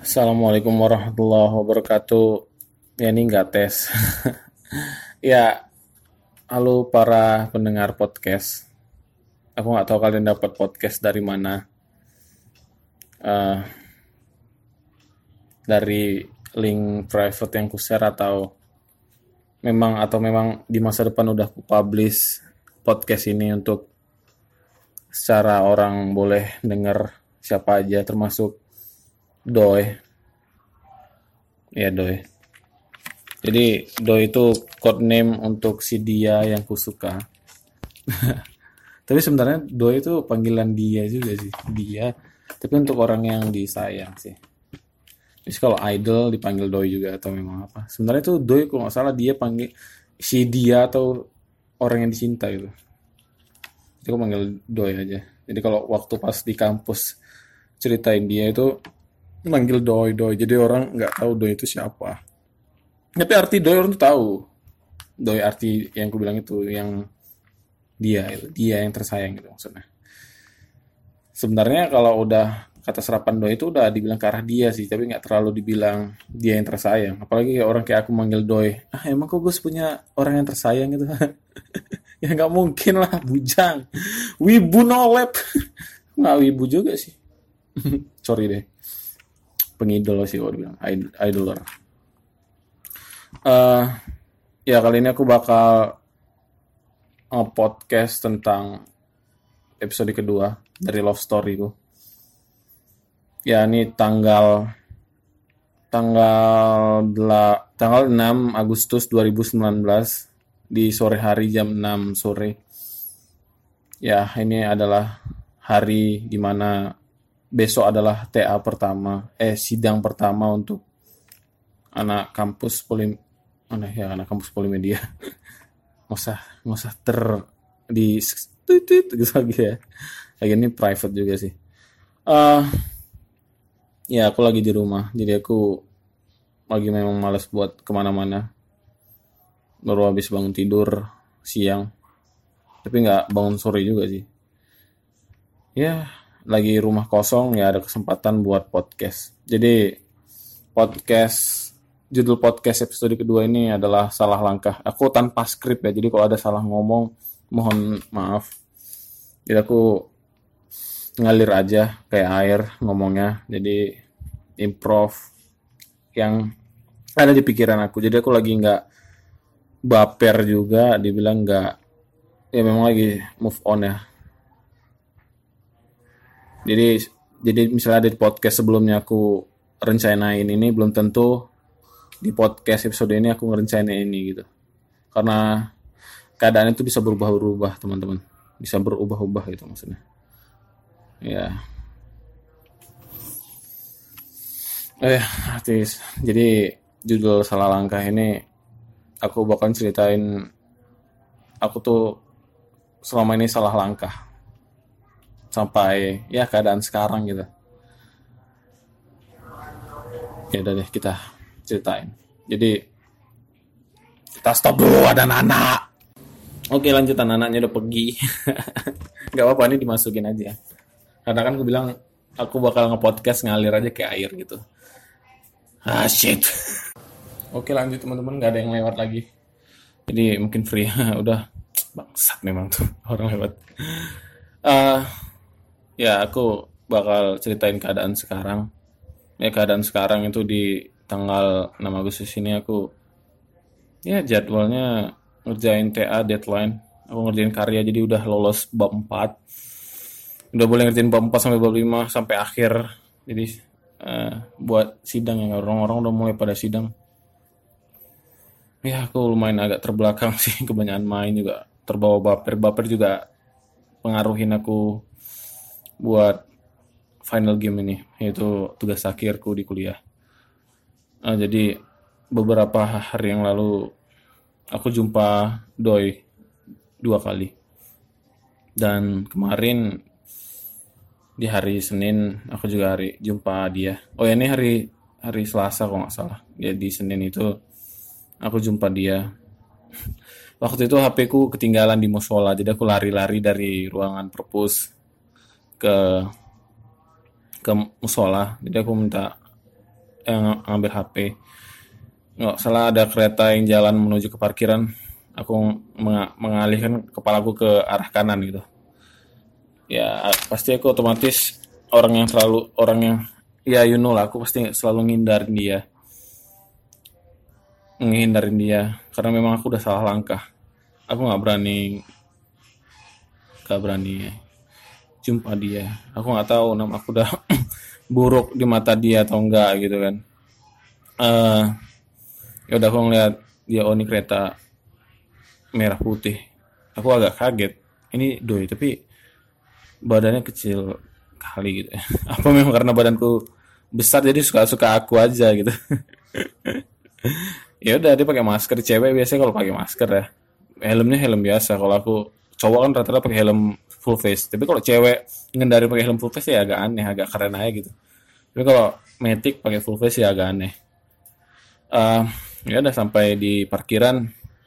Assalamualaikum warahmatullahi wabarakatuh. Ya ini nggak tes. Ya, halo para pendengar podcast. Aku nggak tahu kalian dapat podcast dari mana. Eh, dari link private yang ku-share atau memang di masa depan udah ku publish podcast ini untuk secara orang boleh denger siapa aja termasuk Doi. Ya Doi. Jadi Doi itu code name untuk si dia yang kusuka. Tapi sebenarnya Doi itu panggilan dia juga sih, dia. Tapi untuk orang yang disayang sih. Jadi kalau idol dipanggil Doi juga atau memang apa? Sebenarnya itu Doi kalau nggak salah dia panggil si dia atau orang yang dicinta itu. Jadi aku panggil Doi aja. Jadi kalau waktu pas di kampus ceritain dia itu manggil Doi Doi. Jadi orang nggak tahu Doi itu siapa. Tapi arti Doi orang tuh tahu. Doi arti yang aku bilang itu yang dia yang tersayang gitu maksudnya. Sebenarnya kalau udah kata serapan Doi itu udah dibilang ke arah dia sih, tapi nggak terlalu dibilang dia yang tersayang. Apalagi kayak orang kayak aku manggil Doi, emang kok Gus punya orang yang tersayang gitu? Ya nggak mungkin lah, bujang, wibu nolep, nggak wibu juga sih. Sorry deh, pengidol sih kalau dibilang idoler. Eh ya kali ini aku bakal podcast tentang episode kedua dari Love Story ku. Ya ini tanggal 6 Agustus 2019 di sore hari jam 6 sore. Ya, ini adalah hari dimana besok adalah sidang pertama untuk anak kampus anak kampus Polimedia. nggak usah di gitu lagi ya. Lagi ini private juga sih. Ya aku lagi di rumah, jadi aku lagi memang malas buat kemana-mana. Baru habis bangun tidur siang, tapi nggak bangun sore juga sih. Ya lagi rumah kosong ya ada kesempatan buat podcast. Jadi judul podcast episode kedua ini adalah salah langkah. Aku tanpa skrip ya, jadi kalau ada salah ngomong mohon maaf. Jadi aku ngalir aja kayak air ngomongnya, jadi improv yang ada di pikiran aku. Jadi aku lagi nggak baper juga, dibilang nggak, ya memang lagi move on ya. Jadi misalnya di podcast sebelumnya aku rencanain ini, belum tentu di podcast episode ini aku ngerencanain ini gitu, karena keadaan itu bisa berubah-ubah teman-teman, bisa berubah-ubah gitu maksudnya ya. Artis. Jadi judul salah langkah ini aku bakal ceritain aku tuh selama ini salah langkah sampai ya keadaan sekarang gitu. Ya udah deh kita ceritain. Jadi kita stop dulu, ada Nana. Oke lanjut, anaknya udah pergi. Gak apa-apa, ini dimasukin aja. Karena kan aku bilang aku bakal nge-podcast ngalir aja kayak air gitu. Shit. Oke lanjut teman-teman, gak ada yang lewat lagi. Jadi mungkin free. Udah bangsat memang tuh orang lewat. Ya aku bakal ceritain keadaan sekarang. Ya keadaan sekarang itu di tanggal 6 Agustus ini aku ya jadwalnya ngerjain TA deadline. Aku ngerjain karya, jadi udah lolos bab 4. Udah boleh ngerjain bab 4 sampai bab 5 sampai akhir. Jadi buat sidang yang orang-orang udah mulai pada sidang. Ya aku lumayan agak terbelakang sih, kebanyakan main juga, terbawa baper juga pengaruhin aku buat final game ini, yaitu tugas akhirku di kuliah. Jadi beberapa hari yang lalu aku jumpa Doi 2 kali. Dan kemarin di hari Senin aku juga jumpa dia. Oh ya, ini hari Selasa kalau nggak salah. Ya di Senin itu aku jumpa dia. Waktu itu HP ku ketinggalan di musola, jadi aku lari-lari dari ruangan perpus ke musola. Jadi aku minta ngambil HP. Nggak salah ada kereta yang jalan menuju ke parkiran, aku mengalihkan kepalaku ke arah kanan gitu. Ya pasti aku otomatis orang yang ya you know lah, aku pasti selalu ngehindarin dia karena memang aku udah salah langkah. Aku nggak berani jumpa dia. Aku nggak tahu nama aku udah buruk di mata dia atau enggak gitu kan. eh Ya udah, aku ngeliat dia, oh ini kereta merah putih. Aku agak kaget. Ini doi tapi badannya kecil kali gitu. Apa memang karena badanku besar jadi suka-suka aku aja gitu. Ya udah, dia pakai masker. Cewek biasanya kalau pakai masker ya. Helmnya helm biasa. Kalau aku cowok kan rata-rata pakai helm full face. Tapi kalau cewek ngendari pakai helm full face ya agak aneh, agak keren aja gitu. Tapi kalau Matic pakai full face ya agak aneh. Eh Ya udah, sampai di parkiran,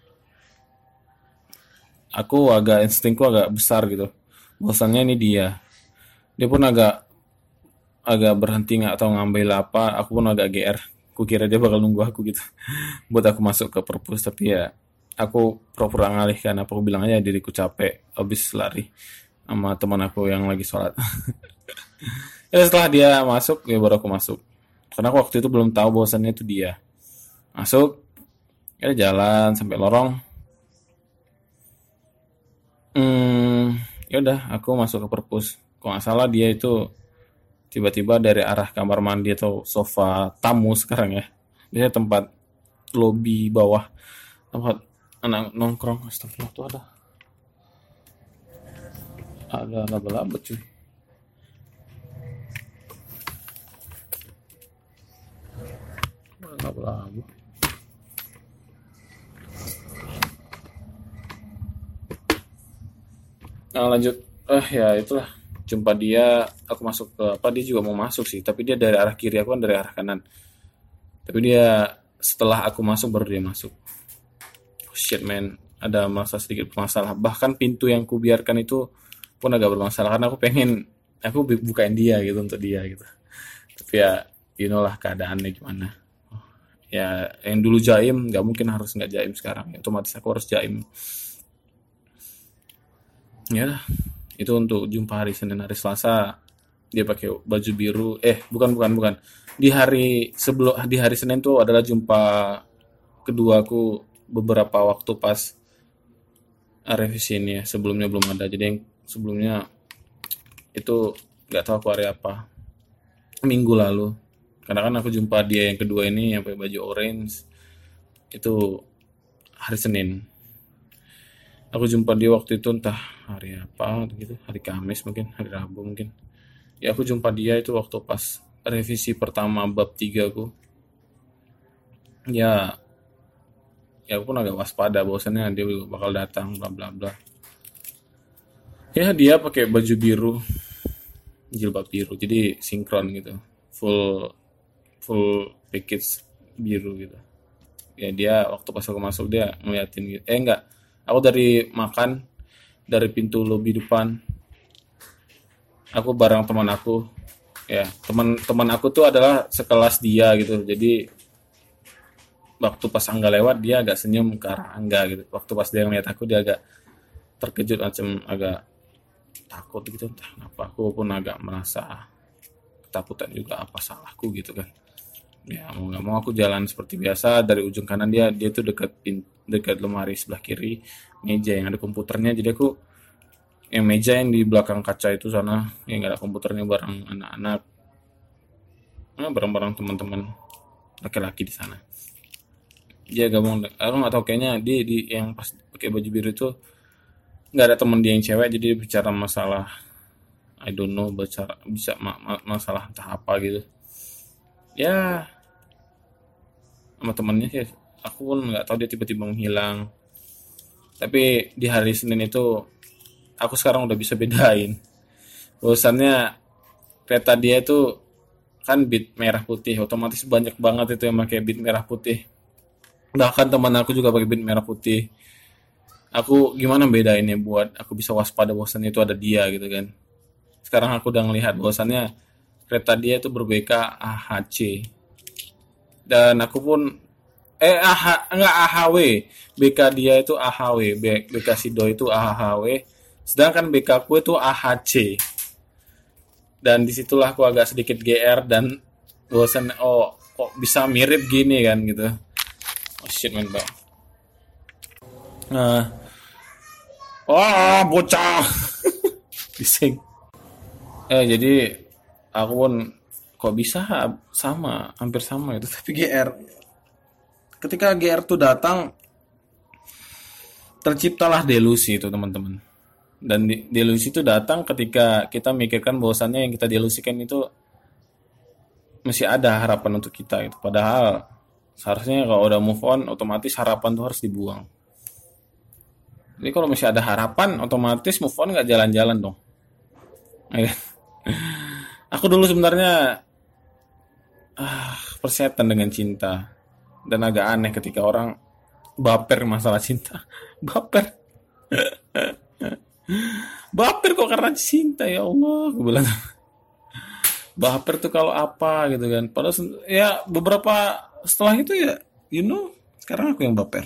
instingku agak besar gitu. Bosannya ini dia pun agak agak berhenti nggak atau ngambil apa. Aku pun agak GR. Kukira dia bakal nunggu aku gitu buat aku masuk ke perpus, tapi ya aku pura-pura ngalihkan. Aku bilang aja diriku capek habis lari sama teman aku yang lagi sholat. Ya setelah dia masuk ya baru aku masuk, karena aku waktu itu belum tahu bahwasannya itu dia. Masuk, ya jalan sampai lorong. Ya udah, aku masuk ke perpus. Kok nggak salah dia itu tiba-tiba dari arah kamar mandi atau sofa tamu sekarang ya. Biasanya tempat lobi bawah, tempat anak nongkrong. Astagfirullah, tuh ada laba-laba cuy. Laba-laba. Nah, lanjut. Ya itulah, jumpa dia, aku masuk ke apa, dia juga mau masuk sih, tapi dia dari arah kiri, aku kan dari arah kanan. Tapi dia setelah aku masuk baru dia masuk. Oh, shit man, ada masa sedikit bermasalah. Bahkan pintu yang kubiarkan itu pun agak bermasalah karena aku bukain dia gitu untuk dia gitu. Tapi ya you know lah keadaannya gimana. Ya yang dulu jaim nggak mungkin harus nggak jaim sekarang. Ya, otomatis aku harus jaim. Ya itu untuk jumpa hari Senin. Hari Selasa dia pakai baju biru. Bukan. Di hari Senin tuh adalah jumpa kedua aku beberapa waktu pas revisi ini ya. Sebelumnya belum ada. Jadi yang sebelumnya itu nggak tahu aku hari apa. Minggu lalu. Karena kan aku jumpa dia yang kedua ini yang pakai baju orange itu hari Senin. Aku jumpa dia waktu itu entah hari apa gitu, hari Kamis mungkin, hari Rabu mungkin. Ya aku jumpa dia itu waktu pas revisi pertama bab 3 aku. Ya, ya aku pun agak waspada bahwasannya dia bakal datang bla bla bla. Ya dia pakai baju biru, jilbab biru, jadi sinkron gitu. Full full package biru gitu. Ya dia waktu pas aku masuk dia ngeliatin gitu. Enggak. Aku dari pintu lobi depan, aku bareng teman aku. Ya, teman aku tuh adalah sekelas dia gitu. Jadi waktu pas Angga lewat dia agak senyum ke arah Angga gitu. Waktu pas dia ngeliat aku dia agak terkejut, macam agak takut gitu, entah kenapa. Aku pun agak merasa ketakutan juga, apa salahku gitu kan. Ya mau nggak mau aku jalan seperti biasa dari ujung kanan. Dia tuh dekat lemari sebelah kiri, meja yang ada komputernya. Jadi aku yang meja yang di belakang kaca itu sana yang nggak ada komputernya, bareng anak-anak, bareng-bareng teman-teman laki-laki di sana. Dia gabung, aku nggak tahu, kayaknya di yang pas pakai baju biru itu nggak ada teman dia yang cewek, jadi dia bicara masalah I don't know, bisa masalah entah apa gitu. Ya sama temennya sih, aku pun nggak tahu, dia tiba-tiba menghilang. Tapi di hari Senin itu aku sekarang udah bisa bedain bahwasannya kereta dia itu kan bit merah putih, otomatis banyak banget itu yang pakai bit merah putih. Bahkan teman aku juga pakai bit merah putih. Aku gimana bedainnya buat aku bisa waspada bahwasannya itu ada dia gitu kan. Sekarang aku udah ngelihat bahwasannya kereta dia itu ber-BK AHC. Dan aku pun enggak AHW. BK dia itu AHW, BK Sido itu AHW. Sedangkan BK aku itu AHC. Dan disitulah aku agak sedikit GR dan bosan, oh kok bisa mirip gini kan gitu. Oh shit man bang. Nah, wah bocah. Bising. Jadi aku pun kok bisa sama, hampir sama itu, tapi GR. Ketika GR tuh datang, terciptalah delusi itu teman-teman. Dan delusi itu datang ketika kita mikirkan bahwasannya yang kita delusikan itu masih ada harapan untuk kita itu. Padahal seharusnya kalau udah move on, otomatis harapan tuh harus dibuang. Jadi kalau masih ada harapan, otomatis move on nggak jalan-jalan dong. Aku dulu sebenarnya persetan dengan cinta, dan agak aneh ketika orang baper masalah cinta. Baper kok karena cinta, ya Allah, aku bilang. Baper tuh kalau apa gitu kan. Padahal ya beberapa setelah itu ya, sekarang aku yang baper.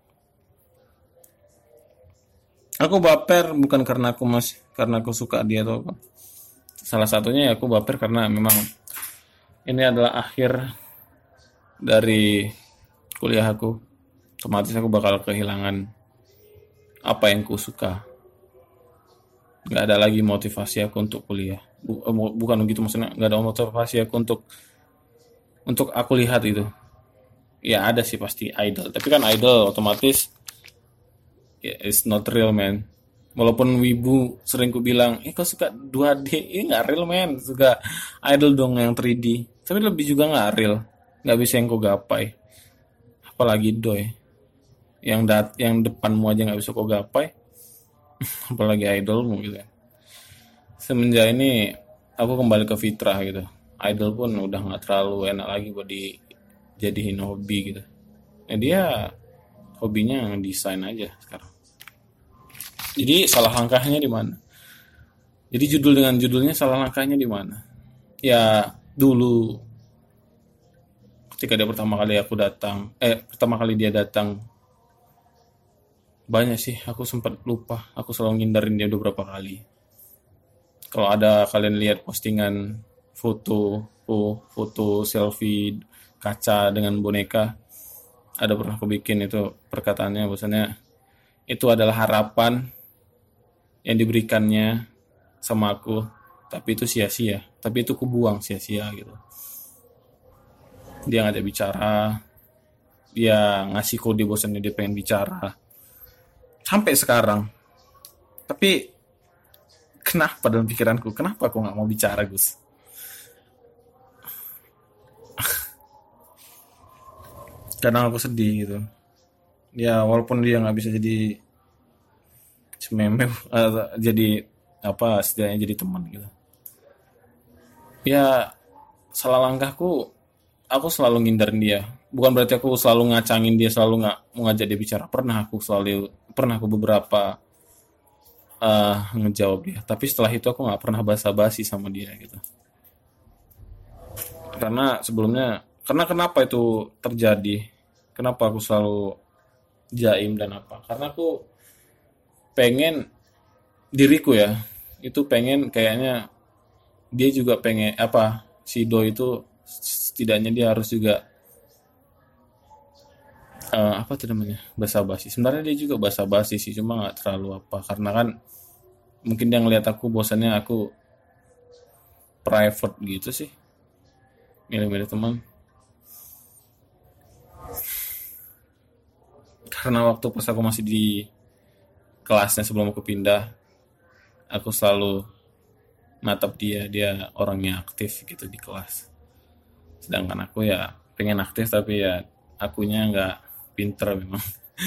Aku baper bukan karena karena aku suka dia atau apa. Salah satunya ya aku baper karena memang ini adalah akhir dari kuliah aku. Otomatis aku bakal kehilangan apa yang ku suka. Gak ada lagi motivasi aku untuk kuliah. Bukan begitu maksudnya, gak ada motivasi aku untuk aku lihat itu. Ya ada sih pasti idol, tapi kan idol otomatis it's not real man. Walaupun wibu sering ku bilang, kau suka 2D, ini gak real man. Suka idol dong yang 3D. Tapi lebih juga gak real, gak bisa yang kau gapai. Apalagi doi yang depanmu aja gak bisa kau gapai, apalagi idolmu gitu. Semenjak ini aku kembali ke fitrah gitu. Idol pun udah gak terlalu enak lagi buat dijadiin hobi gitu. Dia hobinya ngedesain aja sekarang. Jadi salah langkahnya di mana? Jadi judulnya salah langkahnya di mana? Ya dulu ketika pertama kali dia datang, banyak sih aku sempat lupa. Aku selalu ngindarin dia beberapa kali. Kalau ada kalian lihat postingan foto selfie kaca dengan boneka, ada pernah aku bikin itu perkataannya bahwasanya itu adalah harapan yang diberikannya sama aku, tapi itu sia-sia, tapi itu kubuang sia-sia gitu. Dia ngajak bicara, dia ngasih kode bosannya dia pengen bicara sampai sekarang. Tapi kenapa dalam pikiranku, kenapa aku nggak mau bicara Gus? Kadang aku sedih gitu. Ya walaupun dia nggak bisa jadi sememe, jadi apa, setidaknya jadi teman gitu. Ya salah langkahku, aku selalu ngindarin dia. Bukan berarti aku selalu ngacangin dia, selalu nggak mau ngajak dia bicara. Pernah aku beberapa ngejawab dia. Tapi setelah itu aku nggak pernah basa-basi sama dia gitu. Karena kenapa itu terjadi? Kenapa aku selalu jaim dan apa? Karena aku pengen diriku ya, itu pengen kayaknya dia juga pengen apa, si Do itu setidaknya dia harus juga apa tuh namanya, basa-basi. Sebenarnya dia juga basa-basi sih, cuma nggak terlalu apa, karena kan mungkin dia ngeliat aku bosannya aku private gitu sih, milih-milih teman. Karena waktu pas aku masih di kelasnya sebelum aku pindah, aku selalu natap dia orangnya aktif gitu di kelas. Sedangkan aku ya pengen aktif, tapi ya akunya nggak pinter memang.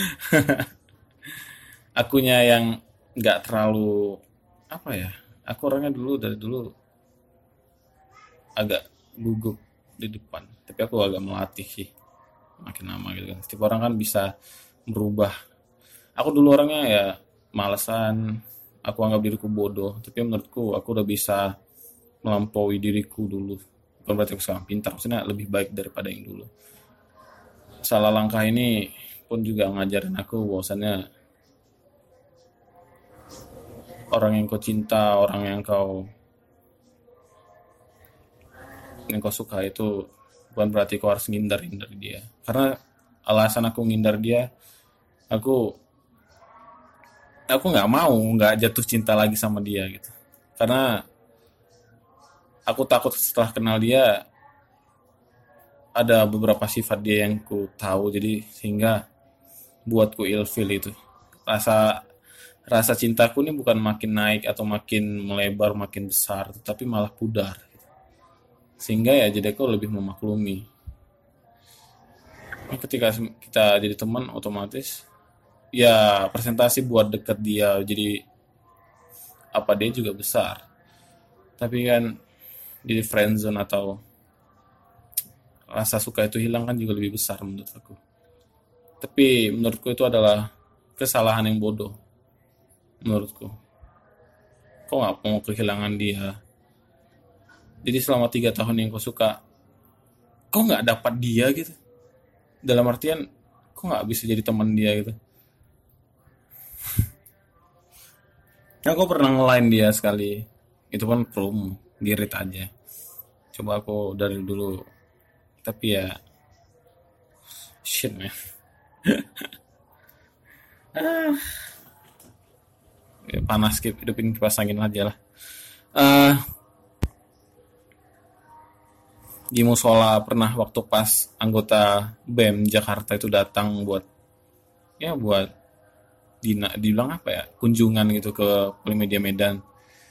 Akunya yang nggak terlalu apa ya. Aku orangnya dari dulu agak gugup di depan, tapi aku agak melatih sih makin lama gitu kan. Setiap orang kan bisa berubah. Aku dulu orangnya ya malesan, aku anggap diriku bodoh, tapi menurutku aku udah bisa melampaui diriku dulu. Bukan berarti aku sekarang pintar, maksudnya lebih baik daripada yang dulu. salah langkah ini pun juga ngajarin aku bahwasannya orang yang kau cinta, orang yang kau suka itu bukan berarti kau harus ngindarin dari dia. Karena alasan aku ngindar dia, aku aku nggak jatuh cinta lagi sama dia gitu. Karena aku takut setelah kenal dia ada beberapa sifat dia yang ku tahu, jadi sehingga buatku ilfil itu. Rasa rasa cintaku ini bukan makin naik atau makin melebar, makin besar, tetapi malah pudar. Sehingga ya jadi aku lebih memaklumi. Ketika kita jadi teman, otomatis ya presentasi buat deket dia, jadi apa dia juga besar. Tapi kan di friendzone atau rasa suka itu hilang kan juga lebih besar menurut aku. Tapi menurutku itu adalah kesalahan yang bodoh menurutku. Kok nggak mau kehilangan dia? Jadi selama 3 tahun yang kau suka, kok nggak dapat dia gitu? Dalam artian, kok nggak bisa jadi teman dia gitu? Aku pernah nge-line dia sekali. Itu kan promo, dirit aja. Coba aku dari dulu. Tapi ya, shit man. Ya, panas, hidupin kipas angin aja lah. Eh, di musola pernah waktu pas anggota BEM Jakarta itu datang buat dibilang apa ya, kunjungan gitu ke Polimedia Medan,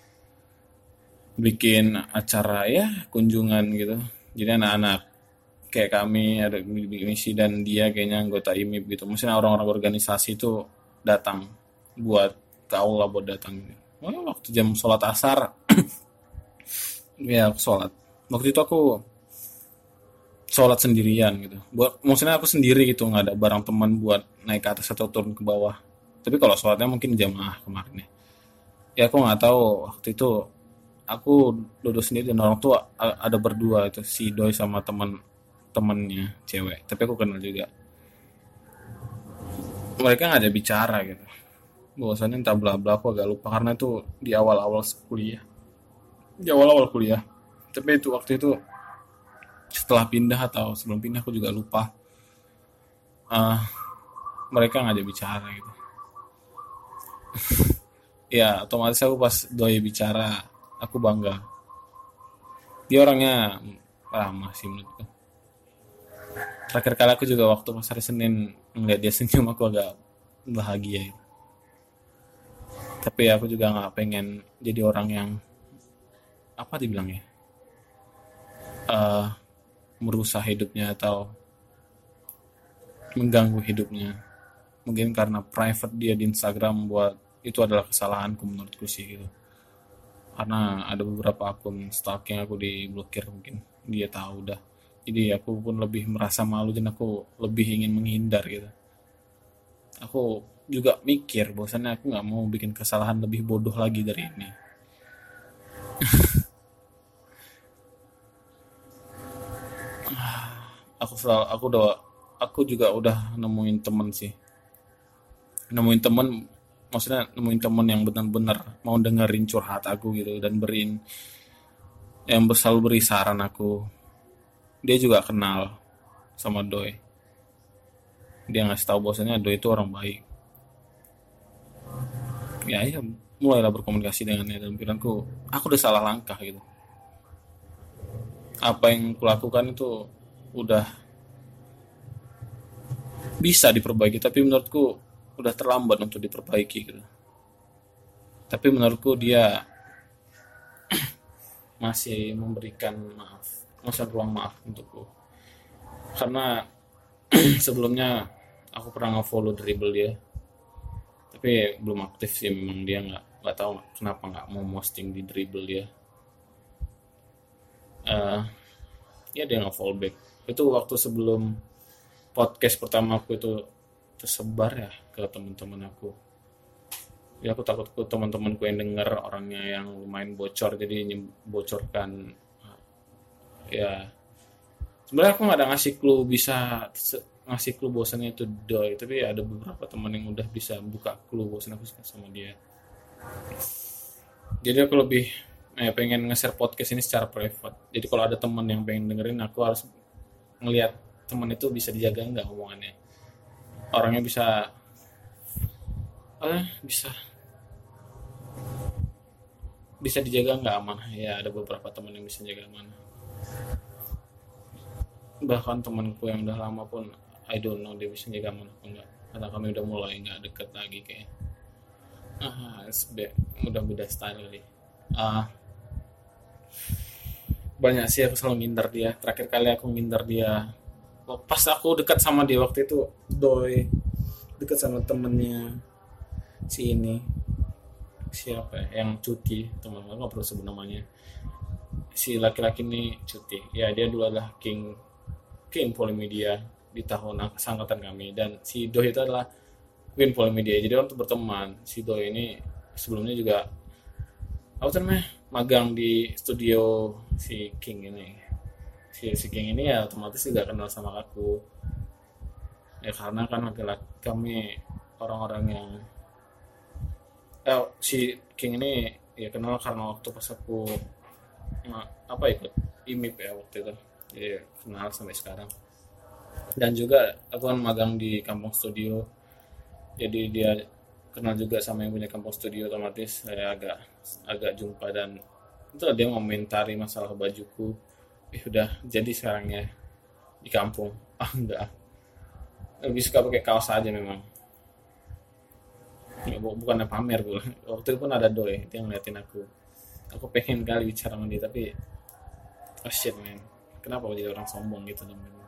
bikin acara ya kunjungan gitu. Jadi anak-anak kayak kami ada misi dan dia kayaknya anggota IMIP gitu. Maksudnya orang-orang organisasi itu datang buat ke aula buat datang. Waktu jam sholat asar, ya aku sholat. Waktu itu aku sholat sendirian gitu. Maksudnya aku sendiri gitu, nggak ada barang teman buat naik ke atas atau turun ke bawah. Tapi kalau sholatnya mungkin jamaah kemarin ya. Ya aku nggak tahu waktu itu aku duduk sendiri dan orang tua ada berdua itu si Doi sama temennya cewek. Tapi aku kenal juga. Mereka nggak ada bicara gitu. Bahwasannya entah bla bla aku agak lupa karena itu di awal-awal kuliah. Di awal-awal kuliah. Tapi itu waktu itu setelah pindah atau sebelum pindah aku juga lupa. Mereka nggak ada bicara gitu. Ya otomatis aku pas Doi bicara aku bangga. Dia orangnya ramah sih menurutku. Terakhir kali aku juga waktu pas hari Senin ngeliat dia senyum aku agak bahagia gitu. Tapi aku juga nggak pengen jadi orang yang apa dibilangnya merusak hidupnya atau mengganggu hidupnya. Mungkin karena private dia di Instagram buat itu adalah kesalahanku menurutku sih gitu. Karena ada beberapa akun stalking aku diblokir, mungkin dia tahu udah. Jadi aku pun lebih merasa malu dan aku lebih ingin menghindar gitu. Aku juga mikir bahwasannya aku nggak mau bikin kesalahan lebih bodoh lagi dari ini. Aku juga udah nemuin temen sih. Nemuin temen, maksudnya nemuin temen yang benar-benar mau dengerin curhat aku gitu dan yang selalu beri saran aku. Dia juga kenal sama Doi. Dia ngasih tahu bahwasanya Doi itu orang baik. Ya, mulailah berkomunikasi dengannya dan pikiranku, aku udah salah langkah gitu. Apa yang kulakukan itu udah bisa diperbaiki, tapi menurutku udah terlambat untuk diperbaiki gitu. Tapi menurutku dia masih memberikan ruang maaf untukku. Karena sebelumnya aku pernah nge-follow dribble dia, tapi belum aktif sih, memang dia nggak tahu kenapa nggak mau posting di dribble dia. Ya dia nge-follow back. Itu waktu sebelum podcast pertama aku itu tersebar ya ke teman-teman aku. Ya aku takut ke teman-temanku yang denger orangnya yang lumayan bocor, jadi bocorkan. Ya sebenarnya aku nggak ada ngasih clue bisa ngasih clue bosannya itu doi, tapi ada beberapa teman yang udah bisa buka clue bosan aku suka sama dia. Jadi aku lebih pengen nge-share podcast ini secara private. Jadi kalau ada teman yang pengen dengerin, aku harus ngelihat teman itu bisa dijaga nggak omongannya, orangnya bisa bisa bisa dijaga nggak amanah. Ya ada beberapa teman yang bisa jaga amanah, bahkan temanku yang udah lama pun I don't know dia bisa jaga amanah apa enggak, karena kami udah mulai nggak deket lagi kayak udah beda style kali. Banyak sih aku selalu ngindar dia. Terakhir kali aku ngindar dia pas aku dekat sama dia waktu itu, doi dekat sama temennya si ini, siapa ya, yang cuti, teman aku nggak perlu sebut namanya. Si laki-laki ini cuti ya, dia dulu adalah king Polimedia di tahun angkatan kami, dan si doi itu adalah queen Polimedia. Jadi orang tuh berteman. Si doi ini sebelumnya juga apa namanya magang di studio si King ini. Si King ini ya otomatis juga kenal sama aku. Ya karena kan laki-laki kami orang-orang yang si King ini ya kenal karena waktu pas aku ikut IMIP ya waktu itu. Jadi kenal sampai sekarang. Dan juga aku kan magang di kampung studio. Jadi dia kenal juga sama yang punya kampung studio, otomatis saya agak jumpa, dan itu dia ngomentari masalah bajuku. Udah jadi sekarangnya di kampung enggak, lebih suka pakai kaos aja memang ya, bukan pamer gue. Waktu itu pun ada doi dia ngeliatin aku pengen kali bicara sama dia, tapi shit man, kenapa jadi orang sombong gitu namanya.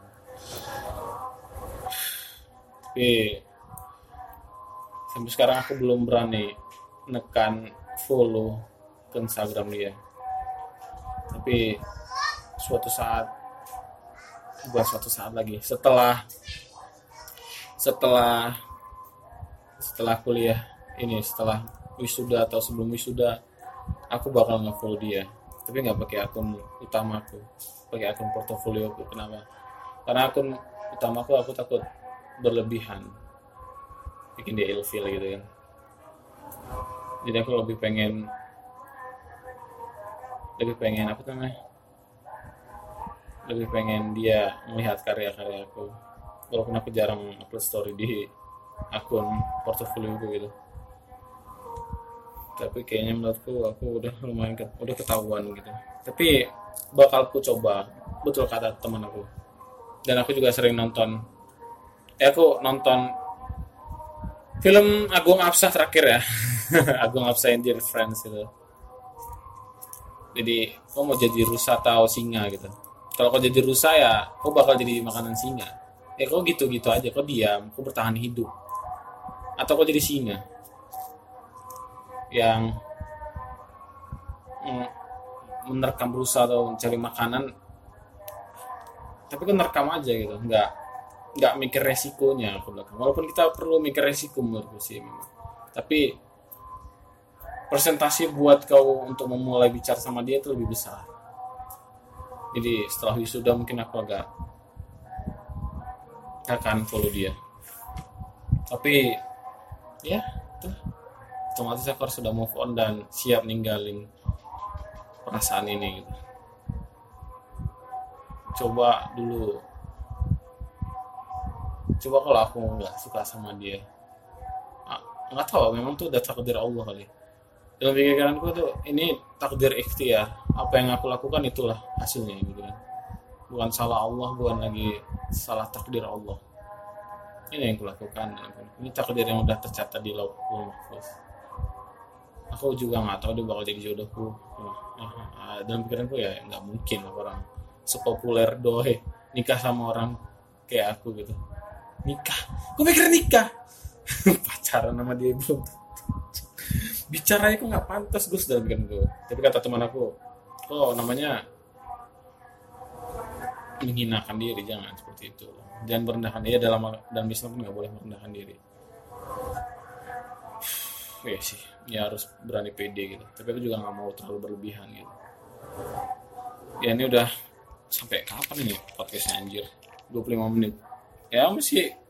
Tapi sampai sekarang aku belum berani nekan follow ke Instagram dia. Tapi suatu saat lagi setelah kuliah ini, setelah wisuda atau sebelum wisuda, aku bakal nge-follow dia. Tapi nggak pakai akun utama aku, pakai akun portofolio aku. Kenapa? Karena akun utama aku takut berlebihan, bikin dia ilfeel gitu kan. Jadi aku lebih pengen apa namanya, lebih pengen dia melihat karya-karya aku, walaupun aku jarang upload story di akun portofolio aku gitu. Tapi kayaknya menurutku aku udah lumayan udah ketahuan gitu. Tapi bakal aku coba, betul kata teman aku. Dan aku juga sering nonton film Agung Absah terakhir ya. Agung Absah and Dear Friends gitu. Jadi kau mau jadi rusa atau singa gitu. Kalau kau jadi rusa ya kau bakal jadi makanan singa. Ya kau gitu-gitu aja, kau diam, kau bertahan hidup. Atau kau jadi singa yang menerkam rusa atau mencari makanan, tapi kau nerekam aja gitu, nggak mikir resikonya aku bilang. Walaupun kita perlu mikir resiko menurutku sih memang, tapi persentase buat kau untuk memulai bicara sama dia itu lebih besar. Jadi setelah wisuda mungkin aku akan follow dia. Tapi ya tuh, otomatis aku harus sudah move on dan siap ninggalin perasaan ini gitu. Coba kalau aku nggak suka sama dia, nggak tahu, memang tuh udah takdir Allah kali. Dalam pikiranku tuh ini takdir ikhtiar, apa yang aku lakukan itulah hasilnya gitu kan. Bukan salah Allah, bukan lagi salah takdir Allah. Ini yang kulakukan, ini takdir yang udah tercatat di Lauhul Mahfuz. Aku juga nggak tahu dia bakal jadi jodohku. Dalam pikiranku ya nggak mungkin orang sepopuler doi nikah sama orang kayak aku gitu. Nikah, gue mikir nikah. Pacaran sama dia belum. Bicaranya kok nggak pantas Gus dalam pikiran gue. Tapi kata teman aku, kok namanya menghinakan diri, jangan seperti itu. Jangan merendahkan diri, dalam Islam pun nggak boleh merendahkan diri. Ya sih, ya harus berani pede gitu. Tapi aku juga nggak mau terlalu berlebihan gitu. Ya ini udah sampai kapan ini podcastnya anjir? 25 menit. ya masih